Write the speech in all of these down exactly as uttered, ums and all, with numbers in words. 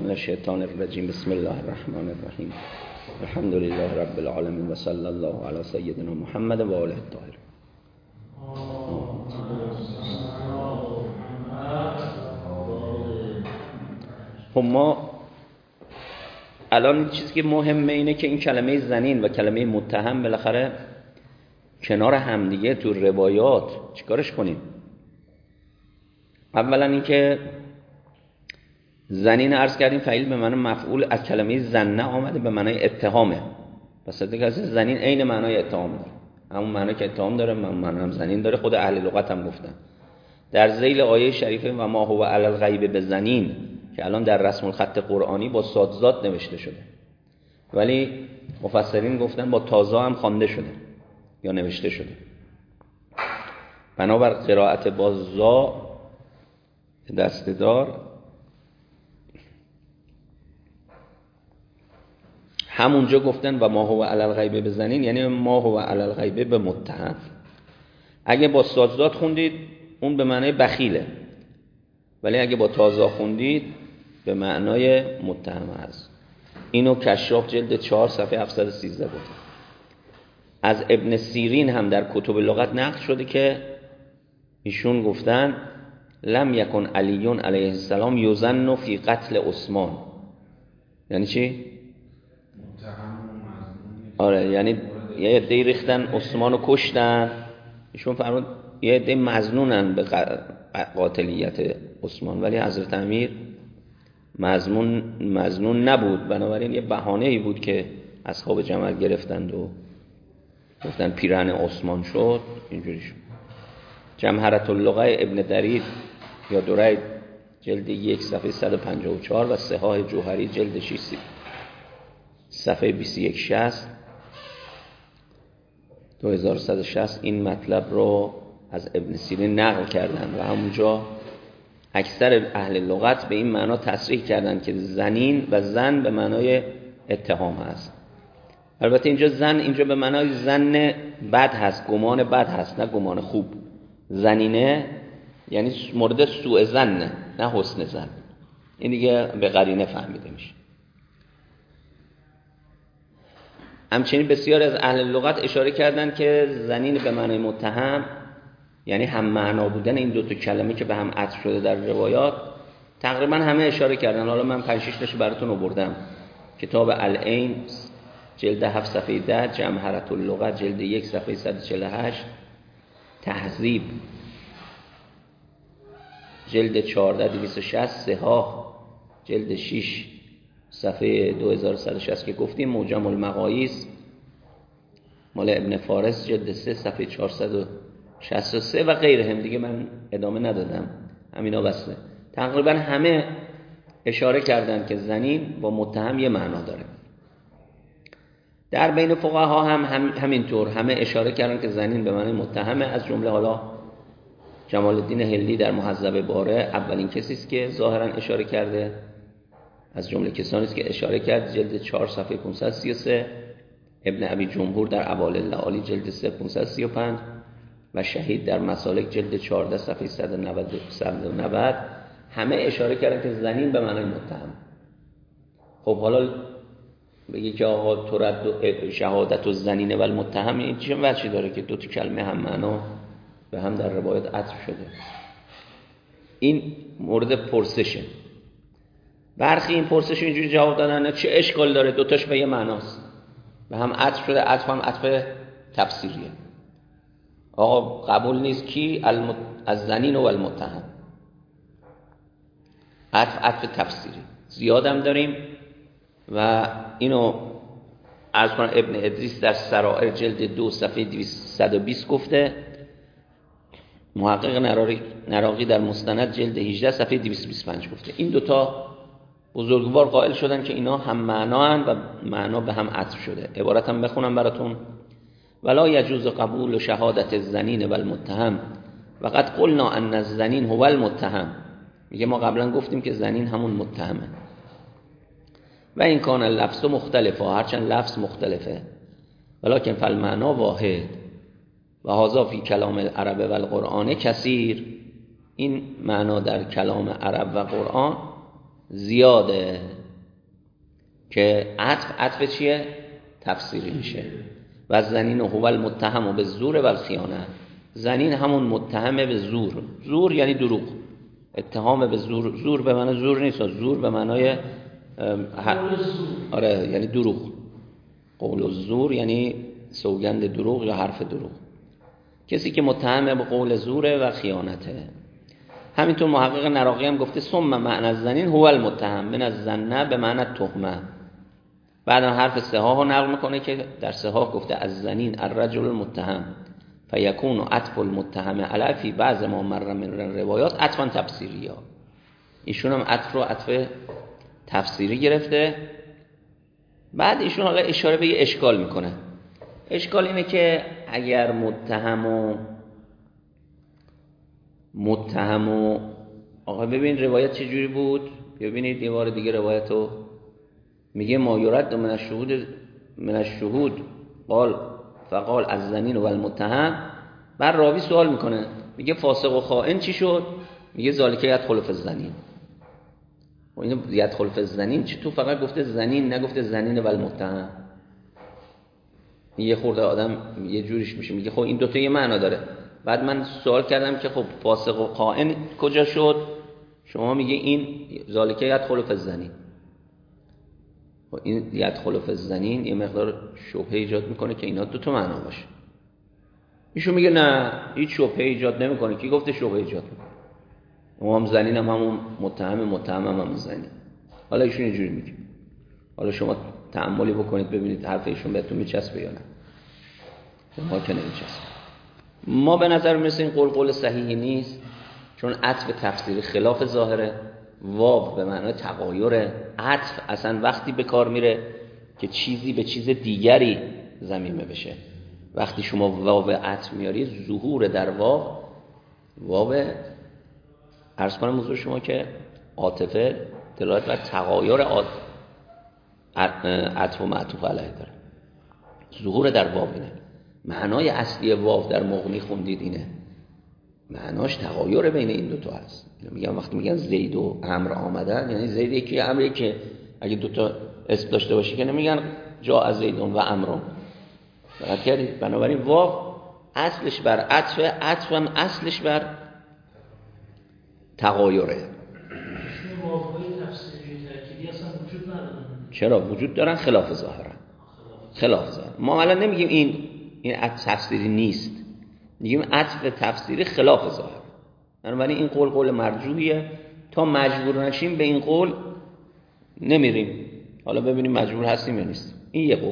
من الشیطان الرجیم. بسم الله الرحمن الرحیم. الحمد لله رب العالمین و صلی الله علی سیدنا محمد و آله الطاهرین. خب ما الان چیزی که مهمه اینه که این کلمه زنین و کلمه متهم بالاخره کنار همدیگه تو روایات چیکارش کنیم؟ اولا اینکه زنین عرض کردیم فعیل به معنی مفعول از کلمه زنه آمده به معنای اتهامه. پس دیگه زنین عین معنای اتهام داره، همون معنی که اتهام داره معنی هم زنین داره. خود اهل لغت هم گفتن در ذیل آیه شریفه و ما هو علی الغیب بزنین که الان در رسم الخط قرآنی با صادزاد نوشته شده، ولی مفسرین گفتن با تازا هم خوانده شده یا نوشته شده. بنابر قرائت با زا دستدار همونجا گفتن و ما هو علی الغیب بزنین، یعنی ما هو علی الغیب به متهم. اگه با صادزاد خوندید اون به معنای بخیله، ولی اگه با تازا خوندید به معنای متهم است. اینو کشاف جلد چهار صفحه هفتصد و سیزده گفت. از ابن سیرین هم در کتب لغت نقل شده که ایشون گفتن لم یکن علیون علیه السلام یظن فی قتل عثمان. یعنی چی؟ آره، یعنی یه عده ریختن عثمانو کشتن، ایشون فرمود یه عده مظنونن به قاتلیت عثمان، ولی حضرت امیر مظنون مظنون نبود. بنابراین یه بهانه‌ای بود که اصحاب جمل گرفتند و گفتن پیرهن عثمان شد، اینجوری شد. جمهرة اللغة ابن درید یا درید جلد یک صفحه صد و پنجاه و چهار و صحاح جوهری جلد شش صفحه بیست و یک شصت دو هزار و صد و شصت این مطلب رو از ابن سیرین نقل کردن و همونجا اکثر اهل لغت به این معنا تصریح کردن که زنین و زن به معنای اتهام هست. البته اینجا زن اینجا به معنای زن بد هست، گمان بد هست، نه گمان خوب. زنینه یعنی مورد سوء زن نه حسن زن. این دیگه به قرینه فهمیده میشه. همچنین بسیار از اهل لغت اشاره کردن که زنین به معنای متهم یعنی هم معنا بودن این دو تا کلمه که به هم عطف شده در روایات تقریبا همه اشاره کردن. حالا من پنج شش تاشو براتون آوردم. کتاب العین جلد هفت صفحه ده، جمهرة اللغة جلد یک صفحه صد و چهل و هشت، تهذیب جلد چهارده دویست و شصت، صحاح جلد شش صفحه دو هزار و صد و شصت که گفتیم، موجم المقاییس مال ابن فارس جلد سه صفحه چهارصد و شصت و سه و غیره هم دیگه من ادامه ندادم، همینا بسته. تقریبا همه اشاره کردن که زنین با متهم یه معنا داره. در بین فقها هم, هم همینطور همه اشاره کردن که زنین به معنی متهمه. از جمله حالا جمال الدین هلی در مهذب باره اولین کسی است که ظاهرا اشاره کرده، از جمله کسانی است که اشاره کرد، جلد چهار صفحه پانصد و سی و سه. ابن ابی جمهور در اوائل اللآلی جلد سه پانصد و سی و پنج و شهید در مسالک جلد چهارده صفحه صد و نود همه اشاره کردن که زنین به معنای متهم. خب حالا بگی که آقا ترد شهادت و زنینه و المتهم، این چه وجهی داره که دو تا کلمه هم معنا به هم در روایت عطف شده؟ این مورد پرسشه. برخی این پرسش اینجوری جواب دادن چه اشکال داره، دوتاش به یه معناست، به هم عطف شده، عطف هم عطف تفسیریه. آقا قبول نیست کی المت... از زنین و المتهم، عطف عطف تفسیری زیادم داریم و اینو از کنم ابن ادریس در سرائر جلد دو صفحه دویست و بیست گفته، محقق نراقی, نراقی در مستند جلد هجده صفحه دویست و بیست و پنج گفته. این دوتا بزرگوار قائل شدن که اینا هم معنا هن و معنا به هم عطف شده. عبارت هم بخونم براتون: ولا یجوز قبول شهادت الزنین و المتهم و قد قلنا ان الزنین هو المتهم. میگه ما قبلا گفتیم که زنین همون متهمه. و این کان لفظ مختلفه، هرچند لفظ مختلفه، ولکن فالمعنا واحد و هذا فی کلام العرب و القرآن کثیر. این معنا در کلام عرب و قرآن زیاده. که عطف عطف چیه؟ تفسیری میشه. و زنین هو المتهم به زور و الخیانه. زنین همون متهمه به زور. زور یعنی دروغ. اتهام به زور. زور به معنی زور نیست، زور به معنای آره یعنی دروغ. قول الزور یعنی سوگند دروغ یا حرف دروغ. کسی که متهم به قول زوره و خیانته. همینطور محقق نراقی هم گفته ثم معنی الزنین هو المتهم من الظن به معنی تهمه. بعدم حرف صحاح رو نقل میکنه که در صحاح گفته از زنین الرجل المتهم فیکون عطف المتهم علی فی بعض ما مر من روایات عطفا تفسیری ها. ایشون هم عطف رو عطف تفسیری گرفته. بعد ایشون آقا اشاره به یه اشکال میکنه. اشکال اینه که اگر متهم و متهم و آقا ببین روایت چه جوری بود، ببینید یه بار دیگه روایتو میگه ما یرد من الشهود من الشهود قال فقال از زنین و المتهم. بعد راوی سوال میکنه میگه فاسق و خائن چی شد؟ میگه ذالک یدخل فی الزنین. و اینو یدخل فی الزنین چی؟ تو فقط گفته زنین نگفته زنین و المتهم. یه خورده آدم یه جوریش میشه میگه خب این دوتا یه معنا داره. بعد من سوال کردم که خب فاسق و خائن کجا شد؟ شما میگه این ذالک یدخل فی الزنین. و این یدخل فی الزنین یه مقدار شبهه ایجاد میکنه که اینا دو تا معنا باشه. ایشون میگه نه هیچ شبهه ایجاد نمیکنه. کی گفته شبهه ایجاد میکنه؟ اون هم زنین هم همون متهم متهم هم, هم زنین. حالا ایشون اینجوری میگه. حالا شما تأملی بکنید ببینید حرف ایشون بهتون میچسبه یا نه. ما که نمیچسبه. ما به نظر میرسه این قول قول صحیحی نیست، چون عطف تفسیری خلاف ظاهره. واو به معنای تغایر. عطف اصلا وقتی به کار میره که چیزی به چیز دیگری ضمیمه بشه. وقتی شما واو عطف میاری ظهور در واو واو عرض کنم حضور شما که عاطفه دلالت بر تغایر عطف و معطوف علیه داره. ظهور در واو اینه. معنای اصلی واو در مغنی خوندید اینه، معناش تغایر بین این دوتا هست. میگم وقتی میگن زید و عمرو آمدن یعنی زید یکی عمرو که اگه دوتا اسم داشته باشه که نمیگن جا از زیدون و عمرو. دقت کردید؟ بنابراین واو اصلش بر عطف، عطف هم اصلش بر تغایره. واوهای تفسیری ترکیبی اصلا وجود ندارن. چرا وجود دارن؟ خلاف ظاهرن. خلاف ظاهر. ما الان نمیگیم این این عطف تفسیری نیست، میگیم عطف تفسیری خلاف ظاهر. بنابراین این قول قول مرجوحیه. تا مجبور نشیم به این قول نمیریم. حالا ببینیم مجبور هستیم یا نیست. این یه قول.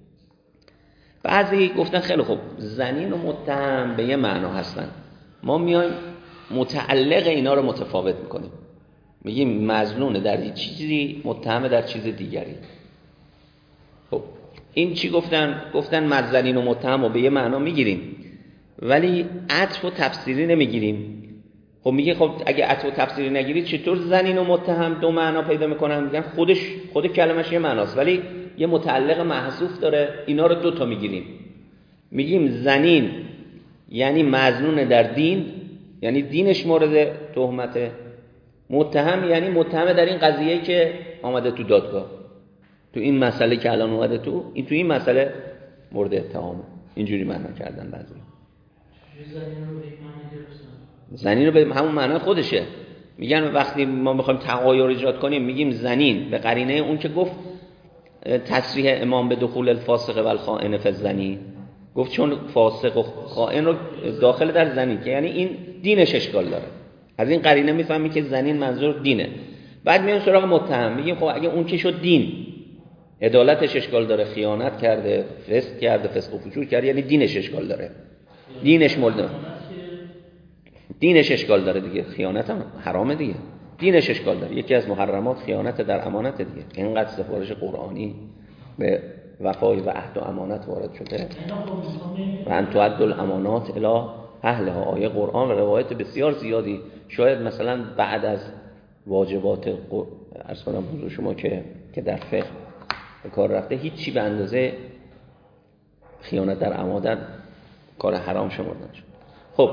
بعضی گفتن خیلی خوب زنین و متهم به یه معنا هستن، ما میایم متعلق اینا رو متفاوت میکنیم، میگیم مظنون در یه چیزی، متهم در چیز دیگری. خب این چی گفتن؟ گفتن مزنین و متهم رو به یه معنا میگیریم ولی عطف و تفسیری نمیگیریم. خب میگه خب اگه عطف و تفسیری نگیرید چطور زنین و متهم دو معنا پیدا میکنن؟ میگن خودش خود کلمش یه معناست ولی یه متعلق محذوف داره. اینا رو دو تا میگیریم، میگیم زنین یعنی مظنون در دین، یعنی دینش مورد تهمته. متهم یعنی متهم در این قضیه که آمده تو دادگاه، تو این مسئله که الان اومده تو این تو این مسئله مورد اتهامه. اینجوری معنا کردن بعضی. زنین رو به این معنی گرفتن. زنین رو به همون معنای خودشه. میگن وقتی ما میخوایم تغایر ایجاد کنیم میگیم زنین به قرینه اون که گفت تصریح امام به دخول الفاسق و الخائن فی الزنی، گفت چون فاسق و خائن رو داخل در زنی که یعنی این دینش اشکال داره. از این قرینه میفهمی که زنین منظور دینه. بعد میایم سراغ متهم، میگیم خب اگه اون که شد دین، عدالتش اشکال داره، خیانت کرده، فسق کرده، فسق و فجور کرده، یعنی دینش اشکال داره. دینش مولده. دینش اشکال داره دیگه. خیانت هم حرامه دیگه. دینش اشکال داره. یکی از محرمات خیانت در امانت دیگه. اینقدر سفارش قرآنی به وفای و عهد و امانت وارد شده. و ان تؤدوا الامانات الی اهلها، آیه قرآن و روایت بسیار زیادی. شاید مثلا بعد از واجبات عرض کنم حضور شما که که در فقه به کار رفته، هیچی به اندازه خیانت در امانت کار حرام شمرده نشد. خب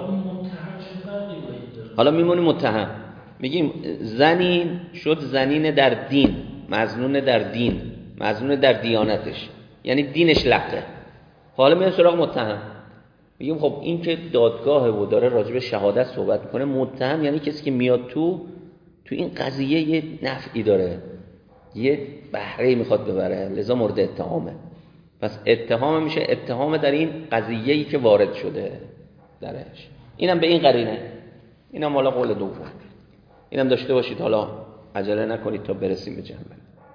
حالا میمونیم متهم، میگیم زنین شد زنین در دین، مظنون در دین. مظنون در دیانتش، یعنی دینش لقه. حالا میاد سراغ متهم، میگیم خب این که دادگاهه و داره راجع به شهادت صحبت میکنه، متهم یعنی کسی که میاد تو تو این قضیه یه نفعی داره، یه بهره‌ای میخواد ببره، لذا مورد اتهامه. پس اتهام میشه اتهام در این قضیه‌ای که وارد شده درش. اینم به این قرینه. اینم حالا قول دوم. اینم داشته باشید، حالا عجله نکنید تا برسیم به جنبه.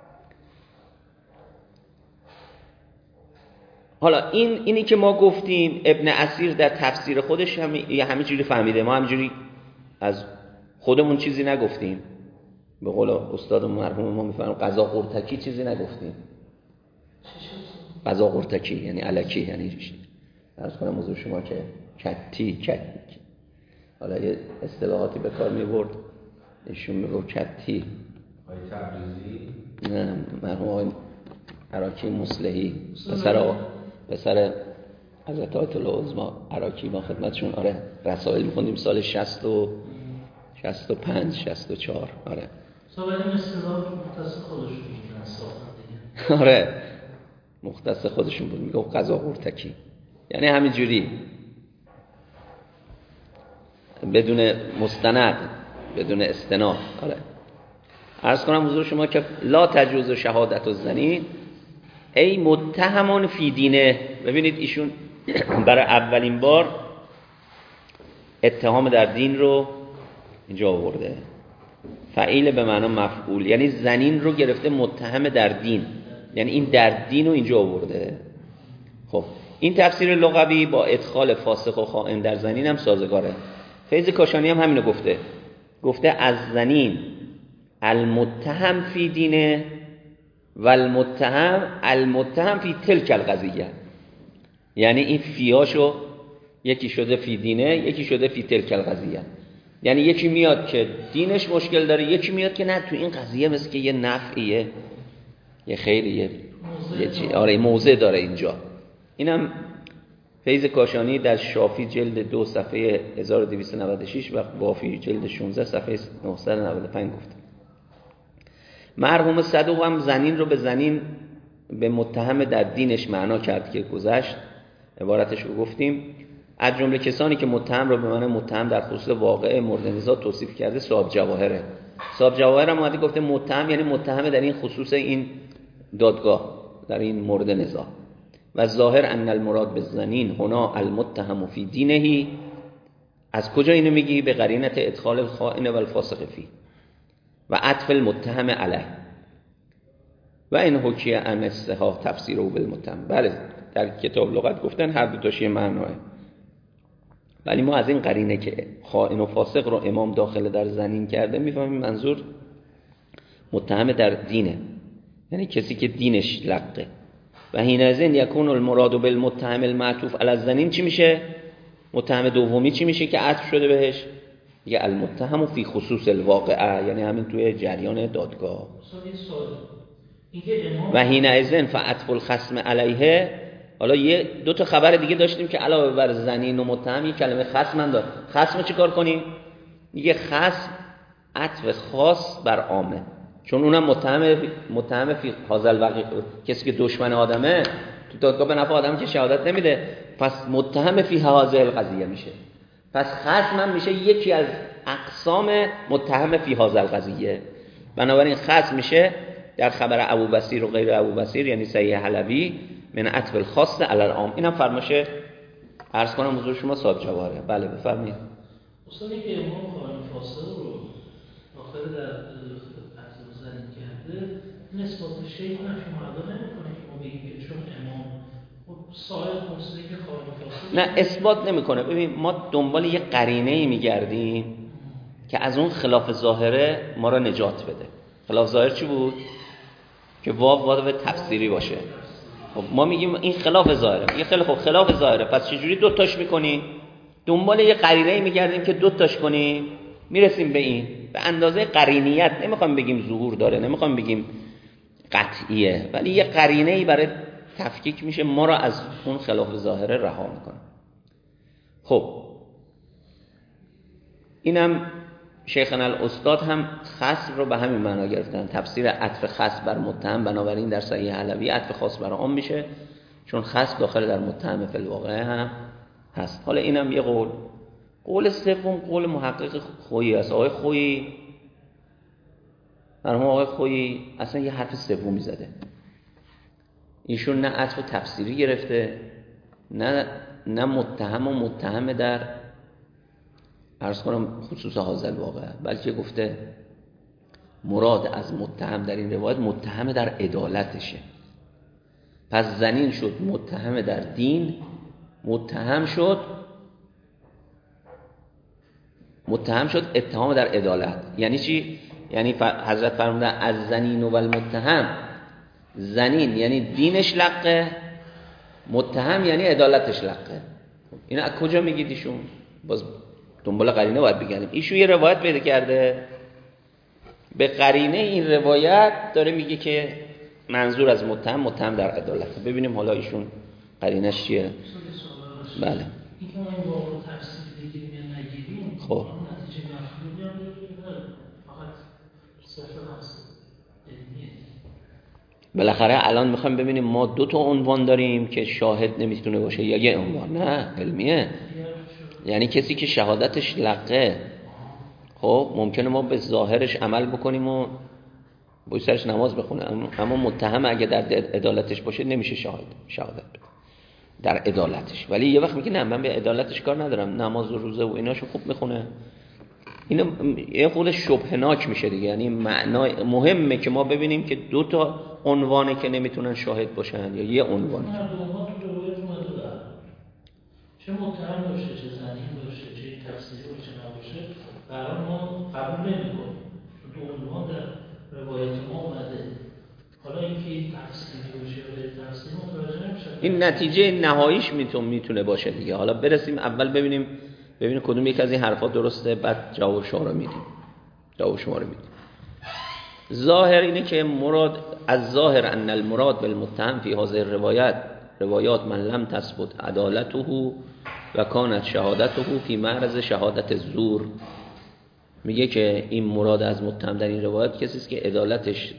حالا این اینی که ما گفتیم ابن اسیر در تفسیر خودش هم همینجوری فهمیده، ما همینجوری از خودمون چیزی نگفتیم. به قول استاد مرحوم ما میفهمیم قضا قرتکی چیزی نگفتیم. قضا قرتکی یعنی الکی، یعنی عرض کنم موضوع شما که کتی کتی، حالا یه اصطلاحاتی به کار میبرد ایشون میگفت کتی. آقای تبریزی؟ نه، مرحوم آقای عراقی مصلحی، پسر پسر حضرت آیت الله عظمی عراقی، ما خدمتشون آره رسائل میخوندیم سال شصت و شصت و پنج شصت و چهار. آره صاحب این اصطلاح مختص خودشون میگن ساختن دیگه. آره مختص خودشون بود، میگفت قضا قرتکی، یعنی همینجوری بدون مستند، بدون استناد. آره عرض کنم حضور شما که لا تجوز شهادت الزنین ای متهمون فی دینه. ببینید ایشون برای اولین بار اتهام در دین رو اینجا آورده، فعیل به معنی مفعول، یعنی زنین رو گرفته متهم در دین، یعنی این در دین رو اینجا آورده. خب این تفسیر لغوی با ادخال فاسق و خائن در زنین هم سازگاره. فیض کاشانی هم همینو گفته، گفته از زنین المتهم فی دینه و المتهم المتهم فی تلک القضیه، یعنی این فیاشو یکی شده فی دینه، یکی شده فی تلک القضیه، یعنی یکی میاد که دینش مشکل داره، یکی میاد که نه تو این قضیه مثل که یه نفعیه، یه خیریه، یه چی آره موضع داره اینجا. اینم فیض کاشانی در شافی جلد دو صفحه هزار و دویست و نود و شش و بافی جلد شانزده صفحه نهصد و نود و پنج گفت. مرحوم صدوق هم زنین رو به زنین به متهم در دینش معنا کرد که گذشت، عبارتش رو گفتیم. از جمله کسانی که متهم رو به معنی متهم در خصوص واقعه مورد نزاع توصیف کرده صاحب جواهره. صاحب جواهر هم اومده گفته متهم یعنی متهم در این خصوص این دادگاه، در این مورد نزاع. و ظاهر ان المراد بالزنین هنا المتهم فی دینه. از کجا اینو میگی؟ به قرینت ادخال الخائن و الفاسق فی و عطف المتهم علیه و این حکیه ان الصحاح تفسیره بالمتهم. بله در کتاب لغت گفتن هر دو تاش معناه، ولی ما از این قرینه که خائن و فاسق رو امام داخل در زنین کرده میفهمیم منظور متهم در دینه، یعنی کسی که دینش لقه. و حینئذ یکون المراد بالمتهم المعطوف علی الزنین چی میشه؟ متهم دومی چی میشه که عطف شده بهش؟ یه المتهم فی خصوص الواقعه، یعنی همین توی جریان دادگاه. و حینئذ فعطف الخصم علیه. حالا یه دو تا خبر دیگه داشتیم که علاوه بر زنین و متهم یه کلمه خصم هم داره. خصم چی کار کنیم؟ یه خصم عطف خاص بر عامه، چون اونم متهم متهم فی حاضر واقع، کسی که دشمن آدمه تو دادگاه به نفع آدم که شهادت نمیده، پس متهم فی حاضر القضیه میشه. پس خصم هم میشه یکی از اقسام متهم فی حاضر القضیه. بنابراین خصم میشه در خبر ابوبصیر و غیر ابوبصیر، یعنی صحیح حلبی، من عطف الخاص علی العام. اینم فرمایش عرض کنم حضور شما صاحب جواهره. بله بفرمایید. استادی که امام خائن فاسق رو داخل در عطف زنین کرده، نسبت شیخ نفی معدا نمیکنه که ما بگیم که چون امام صاحب پرسیده که خائن فاسق، نه اثبات نمیکنه. ببین ما دنبال یه قرینه‌ای میگردیم که از اون خلاف ظاهره ما را نجات بده. خلاف ظاهر چی بود؟ که واو واو تفسیری باشه. خب ما میگیم این خلاف ظاهره. یه خیلی خوب خلاف ظاهره، پس چجوری دو تاش میکنی؟ دنبال یه قرینه‌ای میگردیم که دو تاش کنیم، میرسیم به این به اندازه قرینیت. نمیخوام بگیم ظهور داره، نمیخوام بگیم قطعیه، ولی یه قرینه‌ای برای تفکیک میشه، ما را از اون خلاف ظاهره رها میکنه. خب اینم شیخنا الاستاد هم خصم رو به همین معنا گرفتن، تفسیر عطف خاص بر متهم، بنابراین در صحیح علوی عطف خاص بر عام میشه چون خاص داخل در متهم فی الواقع هم هست. حالا اینم یه قول. قول سوم قول محقق خویی است. آقای خویی مرحوم آقای خویی اصلا یه حرف سومی زده. ایشون نه عطف تفسیری گرفته، نه نه متهم و متهم در عرض کنم خصوص حاضر الواقع، بلکه گفته مراد از متهم در این روایت متهم در عدالتشه. پس زنین شد متهم در دین، متهم شد متهم شد اتهام در عدالت. یعنی چی؟ یعنی حضرت فرمودن از زنین و المتهم، زنین یعنی دینش لقه، متهم یعنی عدالتش لقه. اینا از کجا میگید ایشون؟ باز دنبال قرینه باید بگردیم. ایشون یه روایت پیدا کرده، به قرینه این روایت داره میگه که منظور از متهم متهم در عدالت. ببینیم حالا ایشون قرینش چیه. بله این که ما این واقع تفسیر بگیریم یا نگیریم، خب نتیجه مفهومی هم داره، فقط صرف هست علمیه. بالاخره الان میخوایم ببینیم ما دو تا عنوان داریم که شاهد نمیتونه باشه یا یه عنوان. نه علمیه، یعنی کسی که شهادتش لقه، خب ممکنه ما به ظاهرش عمل بکنیم و با سرش نماز بخونه، اما متهم اگه در عدالتش باشه نمیشه شاهد شهادت بده در عدالتش. ولی یه وقت میگه نه من به عدالتش کار ندارم، نماز و روزه و ایناشو خوب میخونه، اینو یه خود شبهناک میشه دیگه. یعنی معنای مهمه که ما ببینیم که دو تا عنوانه که نمیتونن شاهد باشن یا یه عنوان. هر دو عنوان تو روایت اومده داره، چه متهم باشه چه زنین باشه چه تفسیری باشه نباشه، برای ما قبول نمی‌کنیم. دو عنوان در روایت ما اومده. حالا اینکه این تفسیری باشه یا غیر تفسیری متوجه نمیشه. این نتیجه نهاییش میتونه میتونه باشه دیگه. حالا برسیم اول ببینیم ببینیم کدوم یک از این حرفا درسته، بعد جواب شما رو میدیم. جواب شما رو میدیم. ظاهر اینه که مراد از ظاهر ان المراد بالمتهم فی هذه الروایات روایات من لم تثبت عدالته و کانت شهادته فی معرض شهادت زور. میگه که این مراد از متهم در این روایت کسی است که عدالتش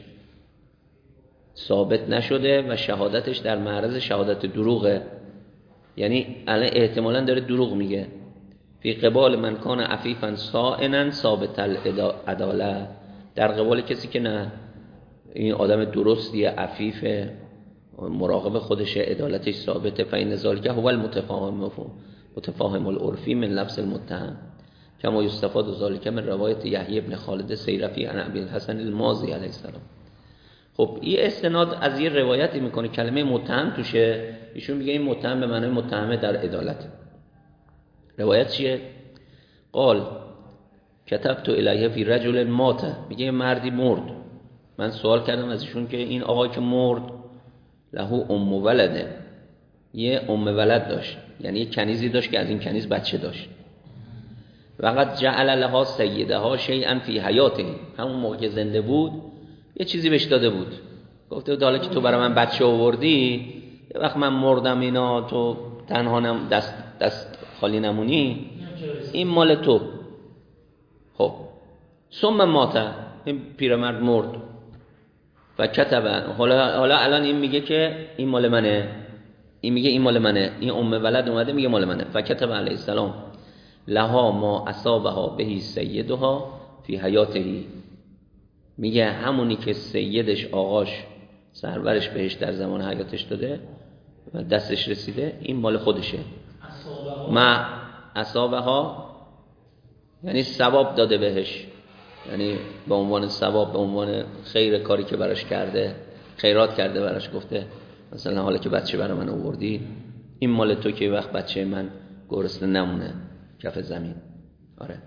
ثابت نشده و شهادتش در معرض شهادت دروغه. یعنی الان احتمالاً داره دروغ میگه. فی قبال من کان عفیفا صائنا ثابت العداله، در قبال کسی که نه این آدم درستیه، عفیف، مراقب خودشه، عدالتش ثابته. فإن ذلک هو المتفاهم متفاهم العرفی من لفظ المتهم کما یستفاد ذلک من روایت یحیی بن خالد سیرفی عن ابی الحسن المازی علیه السلام. خب این استناد از یه روایتی میکنه کلمه متهم توشه، ایشون میگه این متهم به معنای متهم در عدالت. روایت چیه؟ قال کتبت الیه فی رجل مات، میگه مردی مرد. من سوال کردم از ایشون که این آقای که مرد له ام ولده، یه ام ولد داشت، یعنی یه کنیزی داشت که از این کنیز بچه داشت. وقد جعل لها سیدها شیئا فی حیاته، همون موقع که زنده بود یه چیزی بهش داده بود، گفته بود حالا که تو برای من بچه آوردی، یه وقت من مردم اینا تو تنها نم دست دست خالی نمونی، این مال تو. خب ثم مات، این پیرمرد مرد و کتب، حالا حالا الان این میگه که این مال منه، این میگه این مال منه، این ام ولد اومده میگه مال منه. فکتب علیه السلام لها ما اصابها بهی سیدها فی حیاتهی، میگه همونی که سیدش آقاش سرورش بهش در زمان حیاتش داده و دستش رسیده این مال خودشه. ما اصابها یعنی ثواب داده بهش، یعنی به عنوان ثواب، به عنوان خیر کاری که براش کرده، خیرات کرده براش، گفته مثلا حالا که بچه برای من آوردی این مال تو که وقت بچه من گرسنه نمونه کف زمین. آره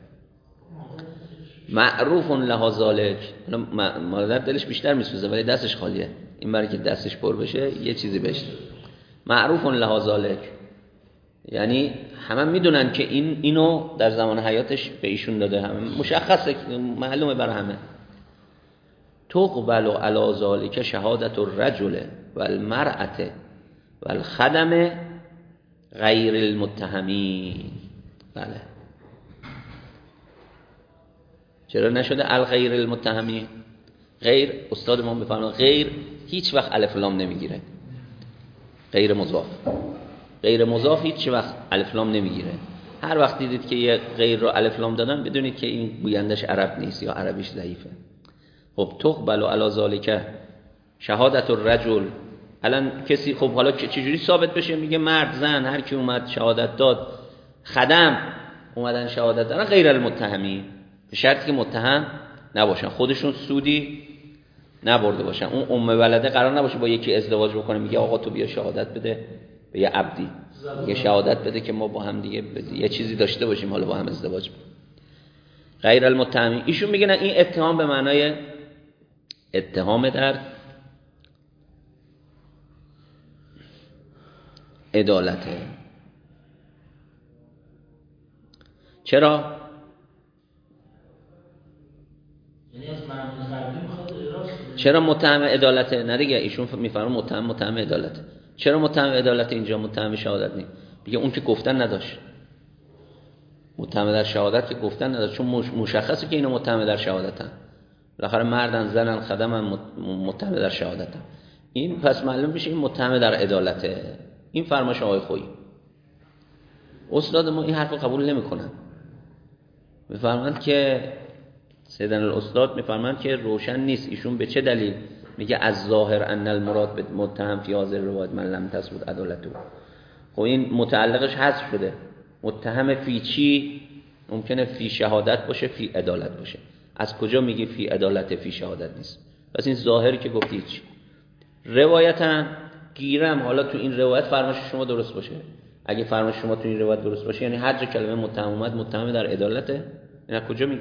معروف لها ذالک، مادر دلش بیشتر میسوزه ولی دستش خالیه، این برای که دستش پر بشه یه چیزی بشه. معروف لها ذالک یعنی همه میدونن که این اینو در زمان حیاتش به ایشون داده، همه مشخصه، معلومه برای همه. تقبل علی ذالک شهادت الرجل والمرأة والخدم غیر المتهمین. بله چرا نشده الغیر المتهمی؟ غیر استاد ما بفرمایید غیر هیچ وقت الف لام نمیگیره. غیر مضاف غیر مضاف هیچ وقت الف لام نمیگیره. هر وقت دیدید که یه غیر رو الف لام دادن بدونید که این گویندش عرب نیست یا عربیش ضعیفه. خب تقبل علی ذالک شهادت الرجل. الان کسی خب حالا چجوری ثابت بشه؟ میگه مرد زن هر کی اومد شهادت داد، خدم اومدن شهادت دادن، غیر المتهمی، به شرطی که متهم نباشن، خودشون سودی نبرده باشن. اون ام ولده قرار نباشه با یکی ازدواج بکنه میگه آقا تو بیا شهادت بده به یه عبدی، یه شهادت بده که ما با هم دیگه یه چیزی داشته باشیم حالا با هم ازدواج بکنیم. غیر المتهمی. ایشون میگن این اتهام به معنای اتهام در عدالته. چرا؟ چرا متهم عدالته؟ نه دیگه ایشون میفرمون متهم متهم عدالته. چرا متهم عدالته اینجا متهم شهادت نیست؟ میگه اون که گفتن نداشت. متهم در شهادت که گفتن نداشت، چون مشخصه که اینا متهم در شهادتن. بالاخره مردن زنن خدمن متهم در شهادتن. این پس معلوم میشه این متهم در عدالته. این فرمایش آقای خویی. استاد ما این حرفو قبول نمیکنن. میفرمایند که سیدنا الاستاد میفرمایند که روشن نیست. ایشون به چه دلیل میگه از ظاهر ان المراد به متهم فی حاضر روایت من لم تثبت عدالته؟ خب این متعلقش حذف شده. متهم فی چی؟ ممکنه فی شهادت باشه، فی عدالت باشه. از کجا میگی فی عدالت فی شهادت نیست؟ پس این ظاهری که گفتی چی؟ روایتا گیرم حالا تو این روایت فرمایش شما درست باشه. اگه فرمایش شما تو این روایت درست باشه یعنی هر جا کلمه متهم اومد متهم در عدالته. این از کجا میگی؟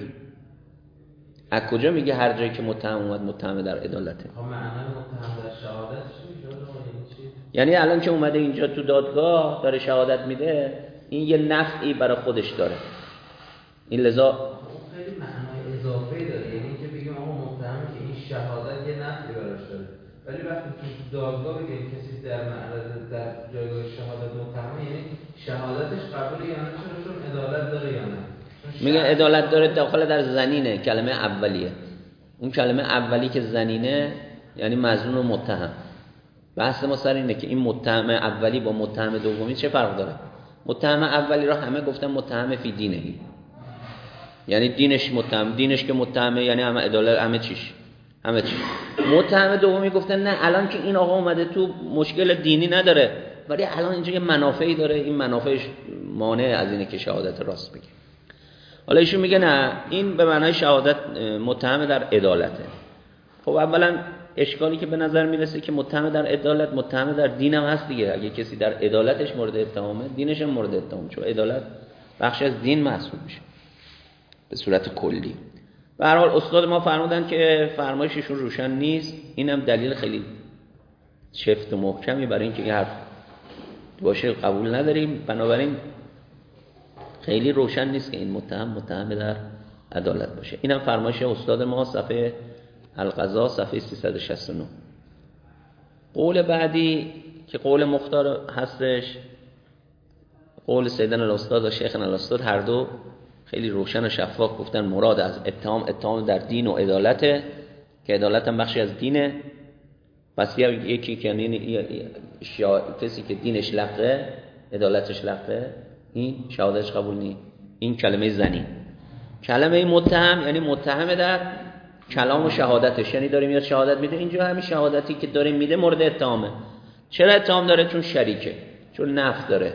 از کجا میگه هر جایی که متهم اومد متهم در عدالته؟ خب معنی متهم در شهادت چی؟ یعنی الان که اومده اینجا تو دادگاه داره شهادت میده، این یه نفعی برای خودش داره. این لذا خیلی معنای اضافه‌ای داره. یعنی که بگیم آقا متهم که این شهادت یه نفعی براش داره. ولی وقتی تو دادگاه بگیم کسی در معرض در جایگاه شهادت متهم، یعنی شهادتش قبول یا نه؟ چون عدالت داره یا نه؟ میگه عدالت داره داخل در زنینه. کلمه اولیه، اون کلمه اولی که زنینه یعنی مظنون و متهم. بحث ما سر اینه که این متهم اولی با متهم دومی چه فرق داره؟ متهم اولی را همه گفتن متهم فی دینهی، یعنی دینش متهم، دینش که متهمه یعنی همه عدالت، همه چیش همه چی. متهم دومی گفتن نه الان که این آقا اومده تو مشکل دینی نداره، ولی الان اینجا یه منافعی داره، این منافعش مانع از اینه که شهادت راست بگه. حالا ایشون میگه نه این به معنای شهادت متهم در عدالته. خب اولا اشکالی که به نظر میرسه که متهم در عدالت متهم در دین هم هست دیگه. اگه کسی در عدالتش مورد اتهامه دینش هم مورد اتهام، چون عدالت بخش از دین محسوب میشه به صورت کلی. به هر حال استاد ما فرمودن که فرمایششون روشن نیست. اینم دلیل خیلی چفت و محکمی برای اینکه این حرف باشه قبول نداریم. بنابراین خیلی روشن نیست که این متهم متهم در عدالت باشه. اینم فرمایش استاد ما صفحه القضا صفحه سیصد و شصت و نه. قول بعدی که قول مختار هستش، قول سیدنا الاستاد و شیخنا الاستاد، هر دو خیلی روشن و شفاف گفتن مراد از اتهام اتهام در دین و عدالته، که عدالت هم بخشی از دینه. پس یکی که یعنی کسی که دینش لغه عدالتش لغه این شهادتش قبول نیست. این کلمه زنی. کلمه متهم یعنی متهم در کلام و شهادتش، یعنی داره میاد شهادت میده. اینجا همین شهادتی که داره میده مورد اتهامه. چرا اتهام داره؟ چون شریکه، چون نفع داره،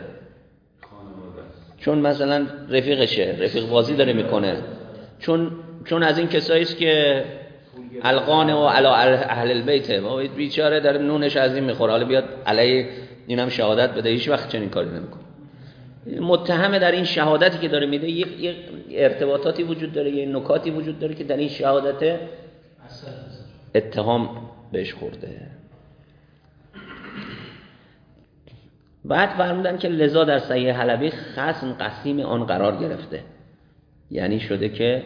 چون مثلا رفیقشه، رفیق بازی داره میکنه، چون چون از این کسایی است که القان و علی اهل البیت، ما بیچاره داره نونش از این میخوره، حالا بیاد علی اینم شهادت بده. هیچ وقت چنین کاری نمیکنه. متهم در این شهادتی که داره میده یک ارتباطاتی وجود داره، یه نکاتی وجود داره که در این شهادت اتهام بهش خورده. بعد فرمودن که لذا در صحیح حلبی خصم قسیم آن قرار گرفته، یعنی شده که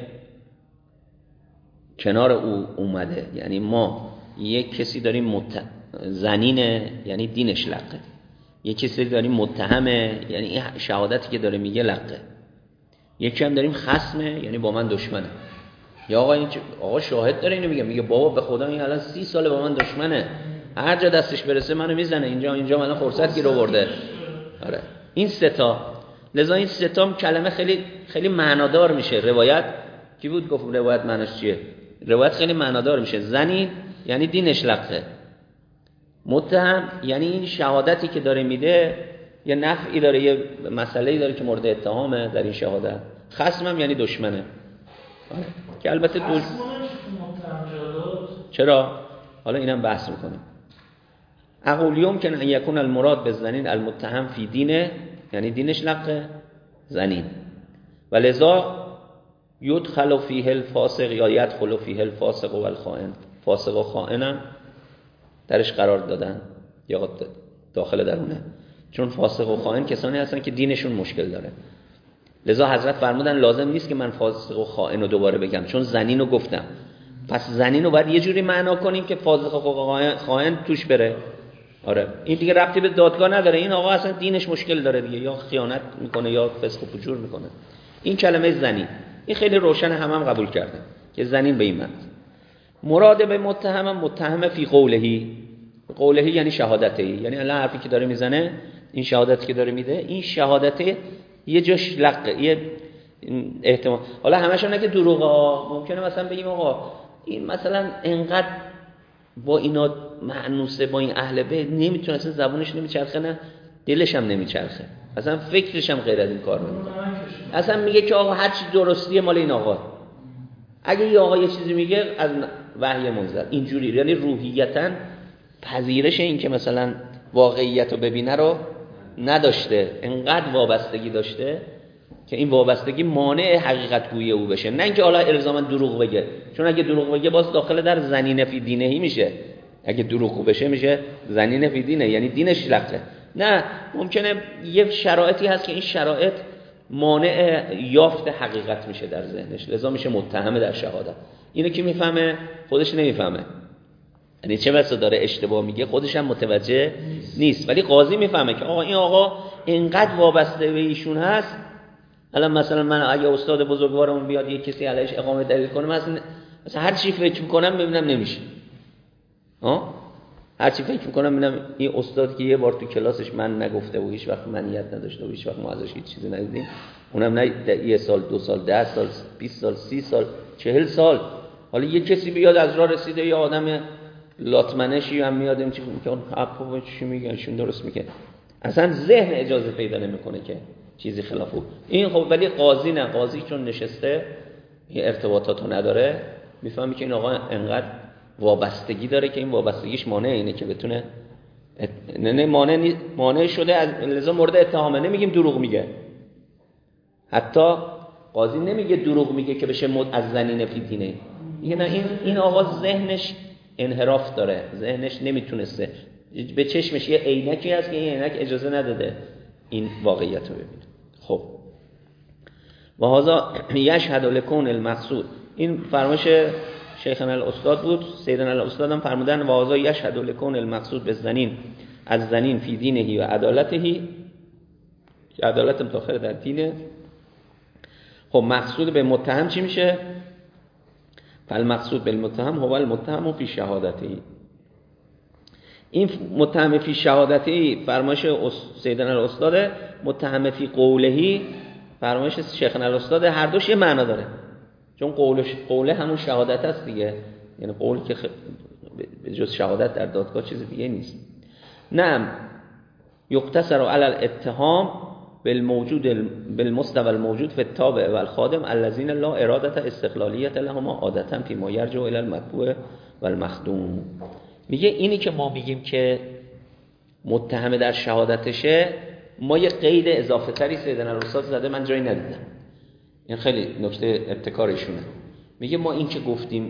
کنار او اومده. یعنی ما یک کسی داریم مت... زنینه یعنی دینش لقه، یک کسی داریم متهمه یعنی این شهادتی که داره میگه لقه، یکی هم داریم خصمه یعنی با من دشمنه. یا آقا این آقا شاهد داره اینو میگه، میگه بابا به خدا این الان سی ساله با من دشمنه، هر جا دستش برسه منو میزنه، اینجا اینجا منو فرصت گیر آورده. آره این سه تا، لذا این سه تا کلمه خیلی خیلی معنادار میشه. روایت کی بود گفت روایت معناش چیه؟ روایت خیلی معنادار میشه. زنی یعنی دینش لقه، متهم یعنی این شهادتی که داره میده یه نفعی داره، یه مسئله‌ای داره که مورد اتهامه در این شهادت. خصمم یعنی دشمنه. آره. که البته دو... چرا؟ حالا اینم بحث میکنیم. اقول یمکن ان یکون المراد بالزنین المتهم فی دینه، یعنی دینش لقه زنین، و لذا یدخل فیه الفاسق یا یدخل فیه الفاسق و الخائن، فاسق و خائنم درش قرار دادن یا داخل درونه، چون فاسق و خائن کسانی هستن که دینشون مشکل داره. لذا حضرت فرمودن لازم نیست که من فاسق و خائن رو دوباره بگم، چون زنین رو گفتم، پس زنین رو باید یه جوری معنا کنیم که فاسق و خائن توش بره. آره این دیگه ربطی به دادگاه نداره، این آقا اصلا دینش مشکل داره دیگه، یا خیانت میکنه یا فسق و فجور میکنه. این کلمه زنین این خیلی روشن، هم هم قبول کرده که زنین به این معنی. مراد به متهم متهم فی قولهی، قولهی یعنی شهادته، یعنی الان حرفی که داره میزنه، این شهادتی که داره میده، این شهادته یه جاش لقه، یه احتمال. حالا همش نه که دروغه، ممکنه مثلا بگیم آقا این مثلا انقدر با اینا معنوسه، با این اهل بیت نمیتونه، اصلا زبونش نمیچرخه، نه دلش هم نمیچرخه، اصلا فکرش هم غیر از این کار نمیکنه، اصلا میگه که آقا هر چی درستیه مال این آقا. اگه یه آقا یه چیزی میگه از وحی منزل اینجوری، یعنی روحیتاً پذیرش این که مثلا واقعیت رو ببینه رو نداشته، انقدر وابستگی داشته که این وابستگی مانع حقیقت گویی او بشه، نه اینکه حالا الزاما دروغ بگه، چون اگه دروغ بگه باز داخل در زنینه فی دینهی میشه، اگه دروغ بشه میشه زنینه فی دینه، یعنی دینش لقه. نه ممکنه یه شرایطی هست که این شرایط مانع یافت حقیقت میشه در ذهنش، لذا میشه متهم در شهادت. اینو که میفهمه خودش نمیفهمه، یعنی چه بسا داره اشتباه میگه خودش هم متوجه نیست، ولی قاضی میفهمه که آقا این آقا اینقدر وابسته به ایشون هست. الان مثلا من اگه استاد بزرگوارمون بیاد یه کسی علیش اقامه دلیل کنه، مثلا مثلا هر چی فکر میکنم ببینم نمیشه، ها هر چی فکر میکنم ببینم این استاد که یه بار تو کلاسش من نگفته و هیچ وقت منیت نداشته و هیچ وقت ما ازش هیچ چیزی ندیدیم، اونم نه یه سال دو سال ده سال بیست سال سی سال چهل سال، حالا یه کسی بیاد از راه رسیده یه آدم لاتمنشی هم میاد این چی که اون اپو چی میگن شون درست میگه، اصلا ذهن اجازه پیدا نمیکنه که چیزی خلافو این. خب ولی قاضی نه، قاضی چون نشسته این ارتباطاتو نداره، میفهمی که این آقا انقدر وابستگی داره که این وابستگیش مانع اینه که بتونه ات... نه مانع مانع شده از لزوم مورد اتهامه. نمیگیم دروغ میگه، حتی قاضی نمیگه دروغ میگه که بشه مد از زنینه فی دینه، میگه نه این این آقا ذهنش انحراف داره، ذهنش نمیتونسته، به چشمش یه عینکی هست که این عینک اجازه نداده این واقعیت رو ببینه. خب و هذا یشهد لکون المقصود، این فرمایش شیخنا الاستاد بود، سیدنا الاستاد هم فرمودن و هذا یشهد لکون المقصود بالزنین از زنین فی دینه و عدالتهی، عدالت متأخر در دینه. خب مقصود به متهم چی میشه؟ فالمقصود بالمتهم هو المتهم فی شهادته، این متهم فی شهادته فرمایش سیدنا الاستاد، متهم فی قولهی فرمایش شیخنا الاستاد، هر دوش یه معنا داره، چون قولش قوله همون شهادت است دیگه، یعنی قول که به جز شهادت در دادگاه چیز دیگه نیست. نعم یقتصر علی الاتهام بالموجود بالمستوى الموجود في التابع والخادم الذين لا اراده استقلالیت لهما عادتا فيما يرجع الى المتبوع والمخدوم. میگه اینی که ما میگیم که متهم در شهادتشه، ما یه قید اضافه تری سیدنا الاستاد زده من جایی ندیدم، این خیلی نکته ابتکارشونه. میگه ما این که گفتیم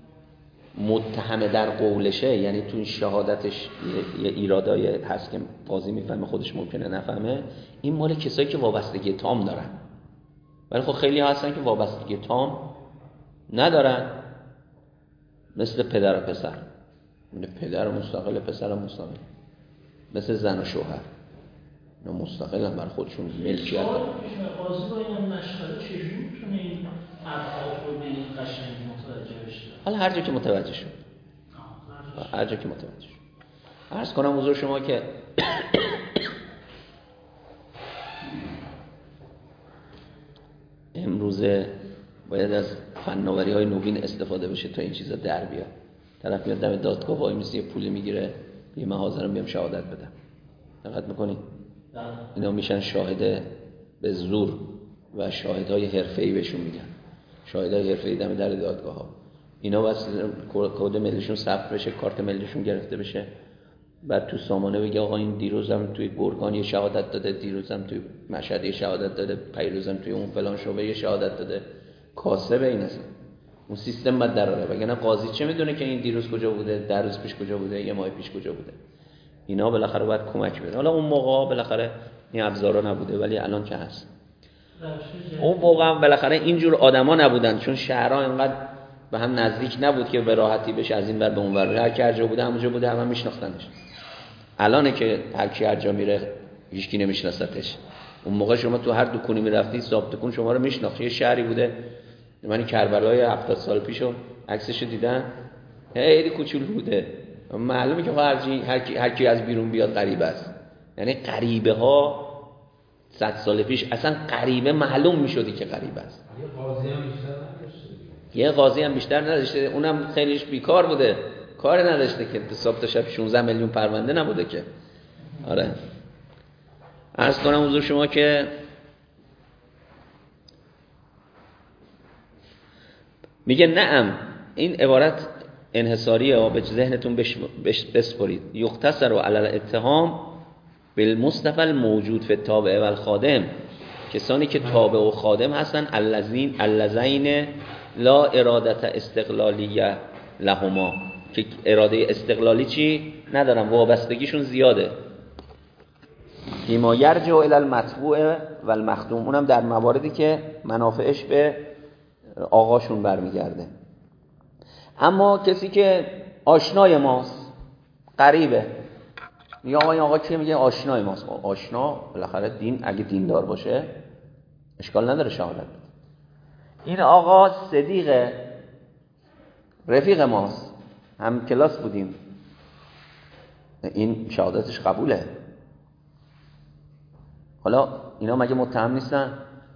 متهم در قولشه، یعنی تو این شهادتش یه ایرادای هست که قاضی میفهمه خودش ممکنه نفهمه، این مال کسایی که وابستگی تام دارن، ولی خب خیلی هستن که وابستگی تام ندارن، مثل پدر و پسر، پدر مستقل پسر مستقل، مثل زن و شوهر، اینا مستقل هم بر خودشون ملکیت دارن. قاضی با این مشغله چجوری میتونه این ابعاد رو ببینید قشنگ متوجه بشه. حالا هر جا که متوجه شد، هر جا که متوجه شد. عرض کنم حضور شما که امروزه باید از فناوری های نوین استفاده بشه تا این چیزا در بیاد. طرف میاد دم دادگاه وای میسه پولی میگیره، یه محاضرم بیام شهادت بدم. دقت میکنی؟ اینا میشن شاهد به زور و شاهدهای حرفه‌ای بهشون میگن. شاهدهای حرفه‌ای دم در دادگاه ها. اینا واسه کد ملیشون ثبت بشه، کارت ملیشون گرفته بشه. بعد تو سامانه بگه آقا این دیروزم توی گرگان یه شهادت داده، دیروزم توی مشهد یه شهادت داده، پیروزم توی اون فلان شعبه یه شهادت داده. کاسب این است. اون سیستم بعد دراره. وگرنه قاضی چه میدونه که این دیروز کجا بوده، در روز پیش کجا بوده، یه ماه پیش کجا بوده. اینا بالاخره باید کمک بده. حالا اون موقع بالاخره این ابزارا نبوده، ولی الان که هست. اون موقع هم بالاخره اینجور آدما نبودن، چون شهرها اینقدر به هم نزدیک نبود که به راحتی بشه از این ور به اون ور. هر کی هر جا بوده همونجا بوده، همه میشناختنش. الانه که هر کی هر جا میره هیچ کی نمیشناستش. اون موقع شما تو هر دکونی میرفتی صاحب دکون شما رو میشناخت. یه شهری بوده، من کربلای هفتاد سال پیشو عکسشو دیدم، خیلی کوچولو بوده. معلومه که هر کی هر کی هر کی از بیرون بیاد غریبه است. یعنی غریبه ها صد سال پیش اصلا غریبه معلوم میشدی که غریبه است. یه قاضی هم بیشتر نداشته. یه قاضی هم بیشتر نداشته، اونم خیلیش بیکار بوده، کار نداشته که صبح تا شب شانزده میلیون پرونده نبوده که. آره. عرض کنم حضور شما که میگه نعم، این عبارت انحصاریه و به ذهنتون بش بش بسپرید. یختصر علی الاتهام بالمصطفى الموجود فی التابع و الخادم. کسانی که تابع و خادم هستن، الذین اللذین لا ارادت استقلالیه لهما، که اراده استقلالی چی ندارن، وابستگیشون زیاده. فیما یرجع الی المتبوع و المخدوم، اونم در مواردی که منافعش به آقاشون برمیگرده. اما کسی که آشنای ماست، قریبه، میگه آقا این آقا که میگه آشنای ماست. آشنا بالاخره دین، اگه دیندار باشه اشکال نداره شهادت بده. این آقا صدیق رفیق ماست، هم کلاس بودیم، این شهادتش قبوله. حالا اینا مگه متهم نیستن؟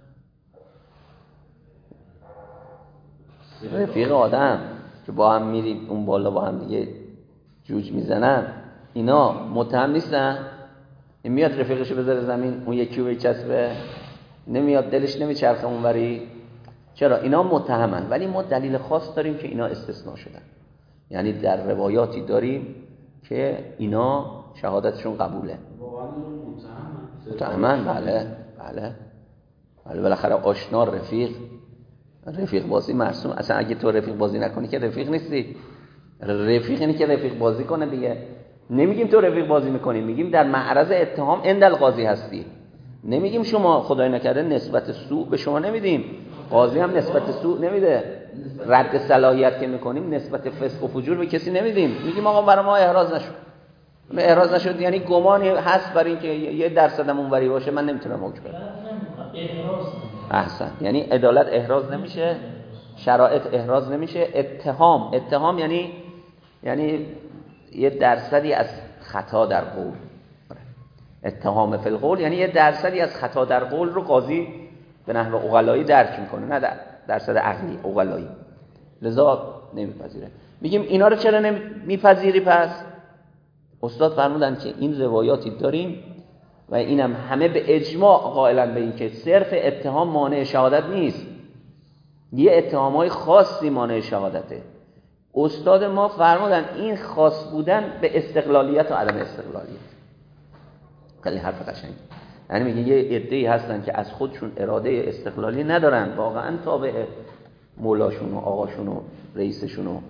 رفیق آدم که با هم میریم اون بالا با هم دیگه جوج میزنن، اینا متهم نیستن؟ این میاد رفیقشو بذاره زمین، اون یکی رو بچسبه، نمیاد دلش نمیچرخه اونوری. چرا؟ اینا متهمن، ولی ما دلیل خاص داریم که اینا استثناء شدن. یعنی در روایاتی داریم که اینا شهادتشون قبوله. متهمن. بله بله بله. بالاخره آشنا، رفیق، رفیق بازی مرسوم. اصلا اگه تو رفیق بازی نکنی که رفیق نیستی. رفیق اینی که رفیق بازی کنه دیگه. نمیگیم تو رفیق بازی میکنی، میگیم در معرض اتهام عند القاضی هستی. نمیگیم شما خدای نکرده نسبت سوء به شما نمیدیم، قاضی هم نسبت سوء نمیده. رد صلاحیت که میکنیم نسبت فسق و فجور به کسی نمیدیم. میگیم آقا برای ما احراز نشد. احراز نشد یعنی گمانی هست برای اینکه یه درصدم اونوری باشه، من نمیتونم حکم بدم. احراز احسن. یعنی عدالت احراز نمیشه، شرایط احراز نمیشه. اتهام، اتهام یعنی یعنی یه درصدی از خطا در قول. اتهام فی القول یعنی یه درصدی از خطا در قول رو قاضی به نحو عقلایی درک میکنه، نه درصد عقلی، عقلایی. لذا نمیپذیره. میگیم اینا رو چرا نمیپذیری؟ پس استاد فرمودن که این روایاتی داریم و اینم همه به اجماع قائلن به این که صرف اتهام مانع شهادت نیست، یه اتهامای خاصی مانع شهادته. استاد ما فرمودن این خاص بودن به استقلالیت و عدم استقلالیت. خیلی حرف قشنگی. یعنی میگه یه عده‌ای هستن که از خودشون اراده استقلالی ندارن، واقعا تابع مولاشون و آقاشون و رئیسشون و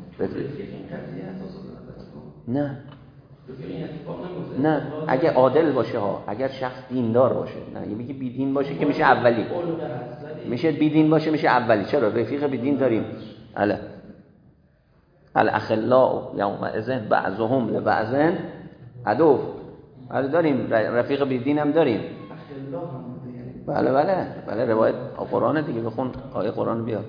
نه نه اگه عادل باشه ها، اگر شخص دیندار باشه، نه اگه بگی بی دین باشه که میشه اولی، میشه بی دین باشه میشه اولی. چرا؟ رفیق بی دین داریم. اله الاخلاء یومئذ بعضهم لبعض عدو. بله داریم، رفیق بی دین هم داریم. بله بله بله روایت قرآن دیگه، بخون آیه قرآن بیا.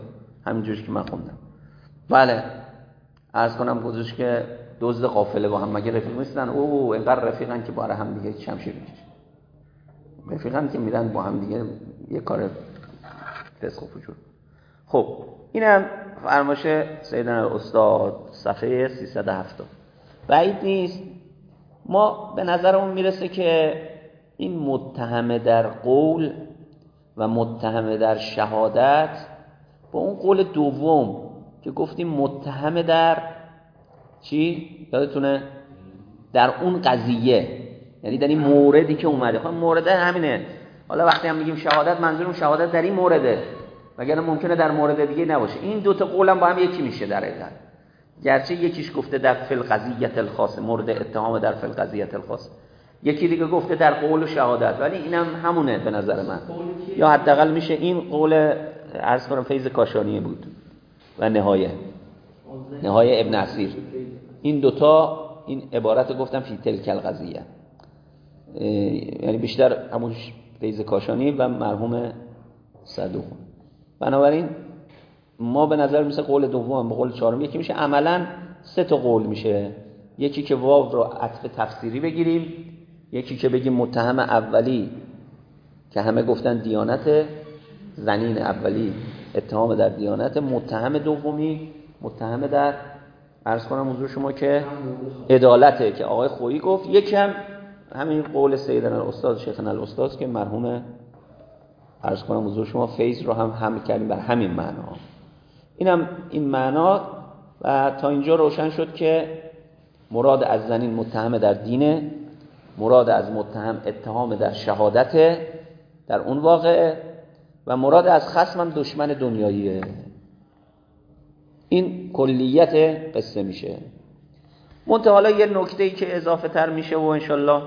همینجوری که من خوندم. بله عرض کنم گذاشت که دزد قافله با هم مگه رفیق نیستن؟ او اینقدر رفیقن که با هم دیگه شمشیر میکشن، رفیقن که میرن با هم دیگه یه کار فسق و فجور. خب اینم فرمایش سیدنا الاستاد صفحه سیصد و هفتاد. بعید نیست ما به نظرمون میرسه که این متهم در قول و متهم در شهادت با اون قول دوم که گفتیم متهم در چی؟ یادتونه؟ در اون قضیه، یعنی در این موردی که اومده. خب مورد همینه. حالا وقتی هم میگیم شهادت منظورم شهادت در این مورده، وگرنه ممکنه در مورد دیگه نباشه. این دو تا قول هم با هم یکی میشه در حقیقت، گرچه یکیش گفته در فی القضیه الخاص، مورد اتهام در فی القضیه الخاص، یکی دیگه گفته در قول و شهادت، ولی اینم همونه به نظر من. یا حداقل میشه این قول عرض کنم فیض کاشانی بود و نهایه نهایه ابن عسیر. این دوتا این عبارت گفتم فی تلک القضیه، یعنی بیشتر همون فیض کاشانی و مرحوم صدوق. بنابراین ما به نظر میسه قول دوم به قول چهارم یکی میشه. عملا سه تا قول میشه، یکی که واو رو عطف تفسیری بگیریم، یکی که بگیم متهم اولی که همه گفتن دیانت، زنین اولی اتهام در دیانت، متهم دومی متهم در عرض کنم حضور شما که عدالته که آقای خویی گفت. یکی هم همین قول سیدنا الاستاد شیخنا الاستاد که مرحوم عرض کنم حضور شما فیض رو هم حمل کردیم بر همین معنا. اینم این معنا. و تا اینجا روشن شد که مراد از زنین متهم در دینه، مراد از متهم اتهام در شهادت در اون واقع، و مراد از خصم هم دشمن دنیاییه. این کلیت قصه میشه. منتها حالا یه نکته‌ای که اضافه تر میشه و انشالله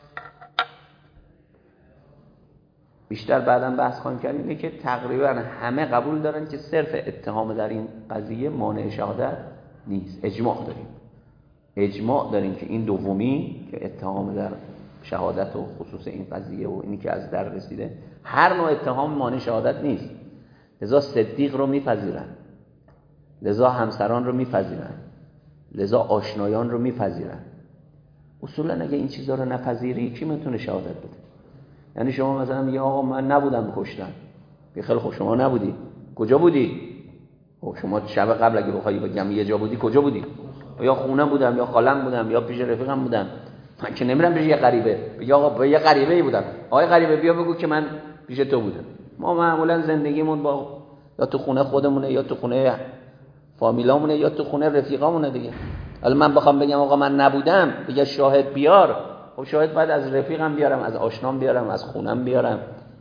بیشتر بعداً بحث خواهیم کرد، اینه که تقریبا همه قبول دارن که صرف اتهام در این قضیه مانع شهادت نیست. اجماع داریم اجماع داریم که این دومی که اتهام در شهادت و خصوص این قضیه و اینی که از در رسیده، هر نوع اتهام مانع شهادت نیست. لذا صدیق رو میپذیرن، لذا همسران رو میپذیرن، لذا آشنایان رو میپذیرن. اصولا اگه این چیزها رو نپذیری کی میتونه شهادت بده؟ یعنی شما مثلا میگی آقا من نبودم کشتن، خیلی خوب شما نبودی، کجا بودی؟ خب شما شب قبل اگه بخوای بگم یه جا بودی، کجا بودی؟ یا خونه بودم، یا خالم بودم، یا پیش رفیقم بودم. من که نمیرم پیش یه غریبه بگی آقا با یه غریبه‌ای بودم. آقای غریبه بیا بگو که من پیش تو بودم. ما معمولا زندگیمون با یا تو خونه خودمونه، یا تو خونه فامیلامونه، یا تو خونه رفیقامونه دیگه. حالا من بخوام بگم آقا من نبودم، بگه شاهد بیار، خب شاهد باید از رفیقم بیارم، از آشنام بیارم، از خونم بیارم.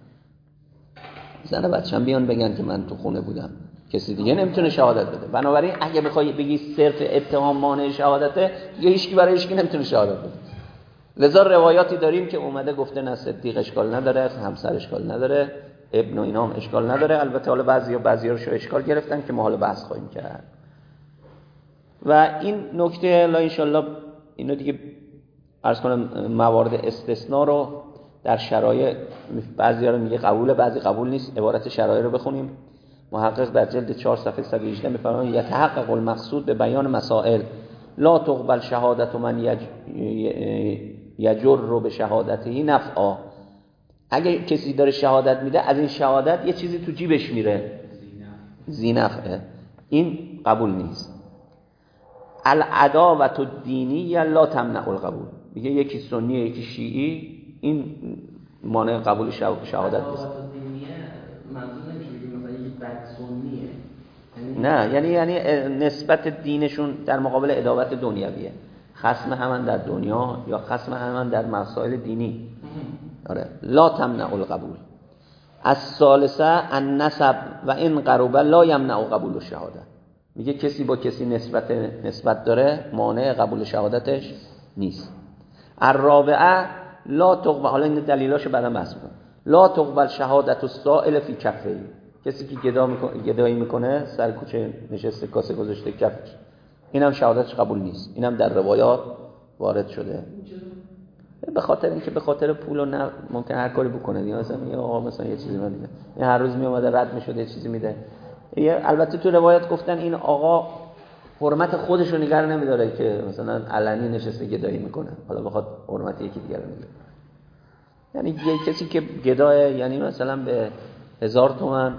زن بچه‌م بیان بگن که من تو خونه بودم، کسی دیگه نمیتونه شهادت بده. بنابراین اگه بخوای بگی صرف اتهام مانع شهادته، دیگه هیچکی برای هیچکی نمیتونه شهادت بده. لذا روایاتی داریم که اومده گفته نه صدیق اشکال نداره، همسر اشکال نداره، ابن و اینام اشکال نداره. البته حالا بعضیا بعضیا رو اشکال گرفتن که ما حالا بحث خواهیم کرد. و این نکته لا ان شاء الله اینو دیگه عرض کنم موارد استثناء رو در شرایط بعضیا رو میگه قبوله، بعضی قبول نیست. عبارت شرایط رو بخونیم. محقق در جلد چهار صفحه صد و هجده میفرماید یتحقق المقصود به بیان مسائل لا تقبل شهادت من یج... یجر رو به شهادتی نفعا. اگه کسی داره شهادت میده، از این شهادت یه چیزی تو جیبش میره، زینفعه، این قبول نیست. العداوة الدینی لا تمنع القبول. میگه یکی سنی یکی شیعی، این مانع قبول شهادت نیست. نه یعنی یعنی نسبت دینشون در مقابل عداوت دنیویه، خصم همن در دنیا یا خصم همن در مسائل دینی. آره لا تمنع القبول. الثالثه النسب و ان قرب لا یمنع قبول الشهاده. میگه کسی با کسی نسبت نسبت داره، مانع قبول شهادتش نیست. الرابعه لا تقبل، حالا این دلیلاشو بعدا بحث می‌کنم. لا تقبل شهادت السائل فی کفه. کسی که گدا میکنه، گدایی میکنه، سر کوچه نشسته کاسه گذاشته کفش، اینم شهادتش قبول نیست. اینم در روایات وارد شده. به خاطر اینکه به خاطر پول و نه ممکن هر کاری بکنه. یا مثلا میگه آقا مثلا یه چیزی من دیگه، این هر روز میومده رد میشد یه چیزی میده، البته تو روایت گفتن این آقا حرمت خودش رو نگه نمیداره که مثلا علنی نشسته گدایی میکنه، حالا بخواد حرمت یکی دیگر رو نگه. یعنی یه کسی که گداه، یعنی مثلا به هزار تومن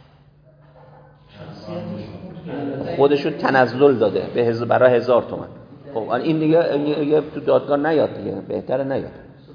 خودشو تنزل داده به هزار برای هزار تومن، خب این دیگه, دیگه تو دادگاه نیاد دیگه، بهتره نیاد.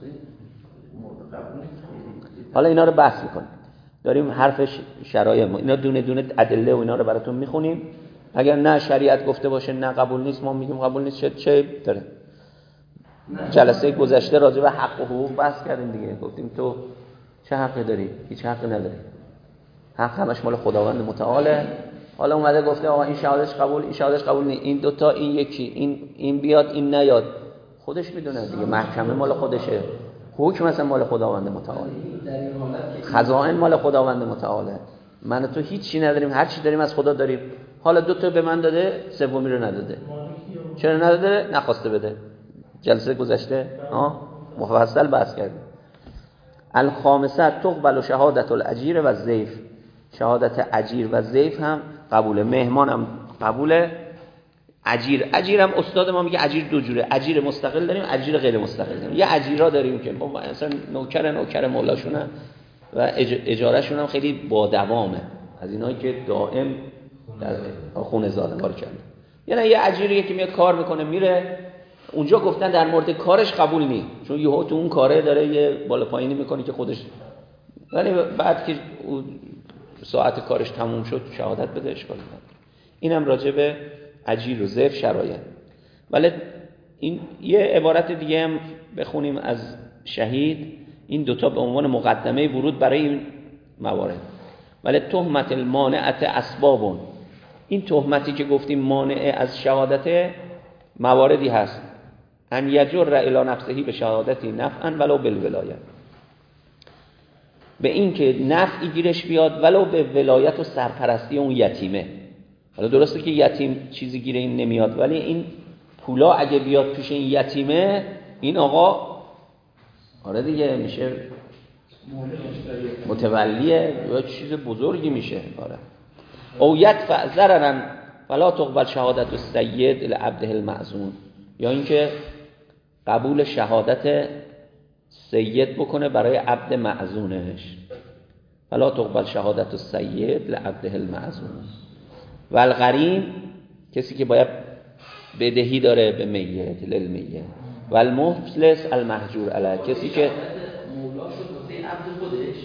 حالا اینا رو بحث میکنیم، داریم حرفش شرایع ما اینا دونه دونه ادله و اینا رو براتون میخونیم. اگر نه شریعت گفته باشه نه قبول نیست، ما میگیم قبول نیست. چه چه داره؟ جلسه گذشته راجع به حق و حقوق بحث کردیم دیگه، گفتیم تو چه حقی داری؟ هیچ حقی نداری. حق همش مال خداوند متعاله. حالا اومده گفته آقا این شهادتش قبول، این شهادتش قبول نیست، این دوتا این یکی، این این بیاد این نیاد، خودش میدونه دیگه. محکمه مال خودشه، حکم مثلا مال خداوند متعاله، خزائن مال خداوند متعاله. من تو هیچی نداریم، هر چی داریم از خدا داریم. حالا دو تا به من داده، سومی رو نداده. چرا نداده؟ نخواسته بده. جلسه گذشته ها مفصل بحث کردیم. الخامسه تقبل شهادت الاجیر و الضیف. شهادت اجیر و ضیف هم قبوله، مهمان هم قبوله. اجیر اجیرم استاد ما میگه اجیر دو جوره، اجیر مستقل داریم، اجیر غیر مستقل داریم. یه اجیرا داریم که مثلا نوکر نوکر مولاشونه و اجارهشون هم خیلی با دوامه، از اینایی که دائم در خونه زاده کار کرده. یعنی یه اجیریه که میاد کار میکنه میره اونجا، گفتن در مورد کارش قبول نیست، چون یهو تو اون کاره داره یه بالا پایینی میکنه که خودش، ولی بعد که ساعت کارش تموم شد شهادت بده، اشکالی نداره. اینم راجع به اجیر و ضیف شرایط. ولی این یه عبارت دیگه هم بخونیم از شهید، این دوتا به عنوان مقدمه ورود برای این موارد. ولی تهمت المانعت اسبابون، این تهمتی که گفتیم مانع از شهادت مواردی هست. ان یجر الی نفسه به شهادتی نفعا ولو بالولایت، به این که نفعی گیرش بیاد ولو به ولایت و سرپرستی اون یتیمه. حالا درسته که یتیم چیزی گیره این نمیاد، ولی این پولا اگه بیاد پیش این یتیمه، این آقا آره دیگه میشه متولیه یا چیز بزرگی میشه. آره. او یدفع ضررا فلا تقبل شهادت السید لعبده المأذون، یا اینکه قبول شهادت سید بکنه برای عبد معزونش. فلا تقبل شهادت السید لعبده المعزون. و الغریم، کسی که باید بدهی داره به میت للمیت. و المفلس المهجور علیه، کسی که مولا شد واسه عبد خودش.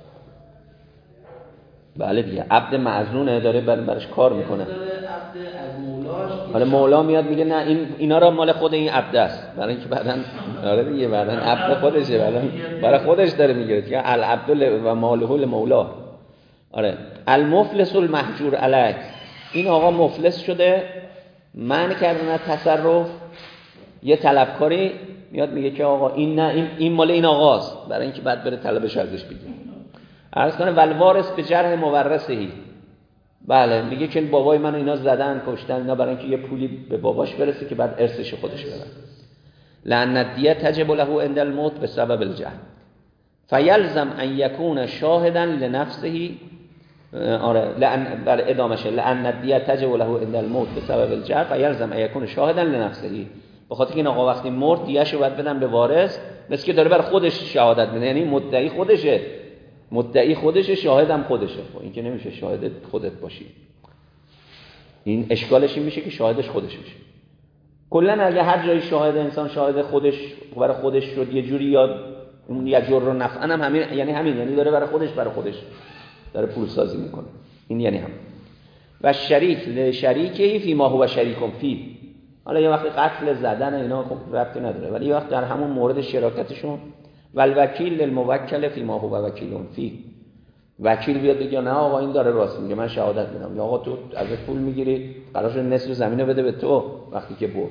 بله دیگه عبد معزونه داره برش کار میکنه. عبد از مولاش، حالا مولا میاد میگه نه این اینا را مال خود این عبد است، برای اینکه بعدن آره دیگه بعدن عبد خودشه، بعدن برای خودش داره میگیره که العبد و ماله المولا. آره. المفلس المهجور علیه، این آقا مفلس شده، منع کردن از تصرف. یه طلبکاری میاد میگه که آقا این نه این این مال این آقاست، برای اینکه بعد بره طلبش ازش بگیره. عرض کنه ولوارث به جرح مورثهی، بله میگه که بابای منو اینا زدن کشتن اینا، برای اینکه یه پولی به باباش برسه که بعد ارثش خودش ببره. لأن الدیه تجب له عند الموت بسبب الجهل فیلزم ان یکون شاهدا لنفسه. آره لأن بر ادامشه لأن الدیه تجب له عند الموت بسبب الجهل فیلزم ان یکون شاهدا لنفسه، به خاطر که این آقا وقتی مرد دیه‌شو باید بدن به وارث، مثل که داره بر خودش شهادت میده، یعنی مدعی خودشه، مدعی خودشه، شاهدم خودشه. خب این که نمیشه شاهد خودت باشی، این اشکالش این میشه که شاهدش خودش میشه. کلا اگه هر جایی شاهد انسان شاهد خودش برای خودش شد یه جوری، یا اون یه جور رو نفعا هم همین، یعنی همین، یعنی داره برای خودش برای خودش داره پول سازی میکنه، این یعنی هم. و شریک لشریکه فی ما هو شریکم فی، حالا یه وقت قتل زدن اینا خب ربطی نداره، ولی یه وقت در همون مورد شراکتشون. و الوکیل للموکل فی ما هو وکیل فی، وکیل بیاد بگه نه آقا این داره راست میگه من شهادت میدم، یا آقا تو ازش پول میگیری قرارش نصف زمینو بده به تو وقتی که برد.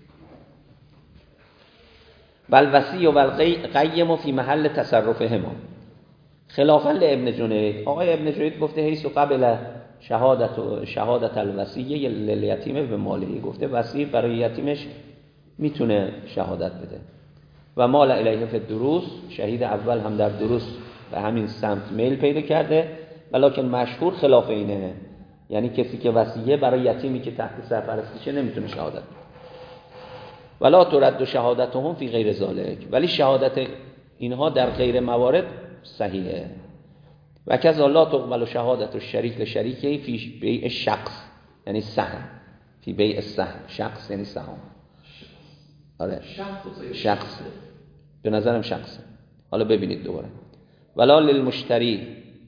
بل وصی و القیم فی محل تصرفهما خلافا لابن جنید. آقای ابن جنید گفته حیث قبل شهادت و شهادت الوصیه للیتیم به مالی، گفته وصی برای یتیمش میتونه شهادت بده. و مال الیه فی الدروس، شهید اول هم در دروس به همین سمت میل پیدا کرده، ولکن مشهور خلاف اینه، یعنی کسی که وصیه برای یتیمی که تحت سرپرستیشه نمیتونه شهادت بده. ولا ترد شهادتهم فی غیر ذالک، ولی شهادت اینها در غیر موارد صحیحه. و کذا لا تقبل شهادت الشریک لشریکه فی بیع شخص، یعنی سهم، فی بیع السهم، شخص یعنی سهم. آره شخص، به نظرم شخصه. حالا ببینید دوباره. ولا للمشتری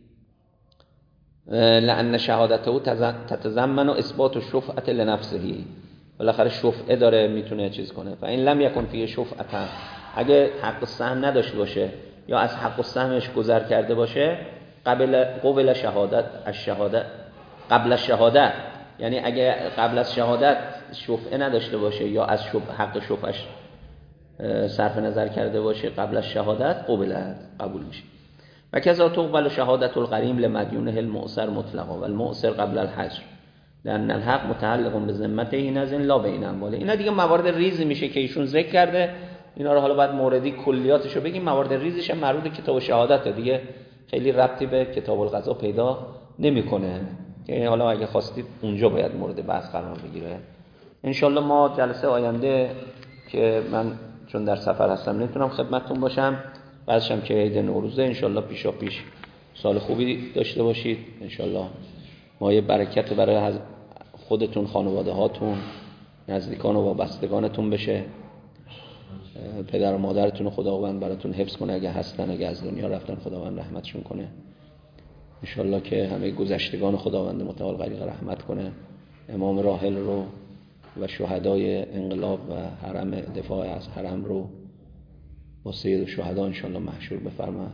لأن شهادته تتضمن اثبات الشفعة لنفسه، بالاخره شفعه داره میتونه چیز کنه. فإن لم يكن فيه شفعة، اگه حق السهم نداشته باشه یا از حق السهمش گذر کرده باشه، قبل قبل شهادت الشهادت قبل الشهادت، یعنی اگه قبل از شهادت شفعه نداشته باشه یا از شفع حق شفعش صرف نظر کرده باشه قبل از شهادت، قبلت قبول میشه. و کذا تقبل شهادت الغریم لمدیونه المؤثر مطلقا و المؤثر قبل الحجر لأن الحق متعلق بذمته این از این لا بین امواله. اینا دیگه موارد ریزی میشه که ایشون ذکر کرده، اینا رو حالا باید موردی کلیاتشو بگیم. موارد ریزش هم مربوط کتاب شهادت دیگه، خیلی ربطی به کتاب القضا پیدا نمیکنه که حالا اگه خواستید اونجا باید مورد بحث قرار بگیره. انشالله ما جلسه آینده که من چون در سفر هستم نمیتونم خدمتتون باشم، بعدش هم که عید نوروزه، انشالله پیشا پیش سال خوبی داشته باشید. انشالله مایه برکت برای خودتون، خانواده هاتون، نزدیکان و وابستگانتون بشه. پدر و مادرتون خداوند براتون حفظ کنه، اگه هستن، اگه از دنیا رفتن خداوند رحمتشون کنه. انشالله که همه گذشتگان خداوند متعال غریق رحمت کنه. امام راحل رو و شهدای انقلاب و حرم، دفاع از حرم رو با سید شهدا انشالله محشور بفرما.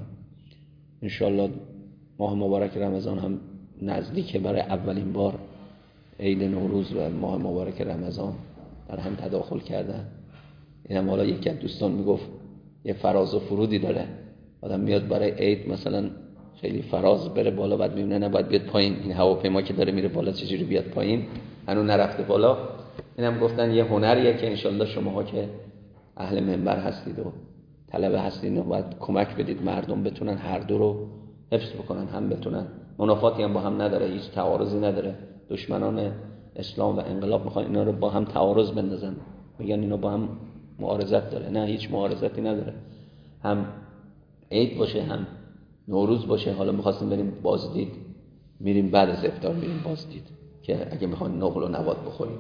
انشالله ماه مبارک رمضان هم نزدیکه، برای اولین بار عید نوروز و ماه مبارک رمضان در هم تداخل کردن. اینم حالا یکی از دوستان میگفت یه فراز و فرودی داره، آدم میاد برای عید مثلا خیلی فراز بره بالا، بعد میبینه نه باید بیاد پایین. این هواپیما که داره میره بالا چجوری بیاد پایین؟ هنوز نرفته بالا. اینم گفتن یه هنریه که انشالله شماها که اهل منبر هستید و طلبه هستید و باید کمک بدید مردم بتونن هر دو رو حفظ بکنن، هم بتونن، منافاتی هم با هم نداره، هیچ تعارضی نداره. دشمنان اسلام و انقلاب میخوان اینا رو با هم تعارض بندازن، میگن اینا با هم معارضت داره. نه، هیچ معارضتی نداره. هم عید باشه هم نوروز باشه. حالا می‌خواستیم بریم بازدید، میریم بعد از افطار میریم بازدید که اگه میخوان نقل و نبات بخوریم.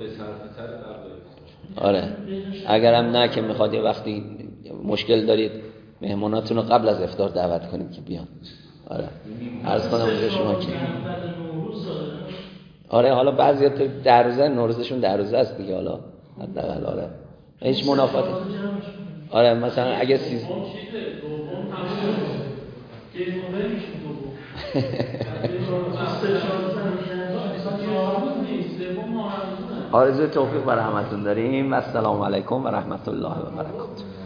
آره اگرم نه که میخواد یه وقتی مشکل دارید مهماناتون رو قبل از افطار دعوت کنیم که بیان. آره عرض کنم به شما که آره حالا بعضیا در روزه نوروزشون در روزه است دیگه، حالا حداقل آره هیچ منافاتی. آره مثلا اگه سیز آرزوی توفیق برای همتون داریم. السلام علیکم و رحمت الله و برکاته.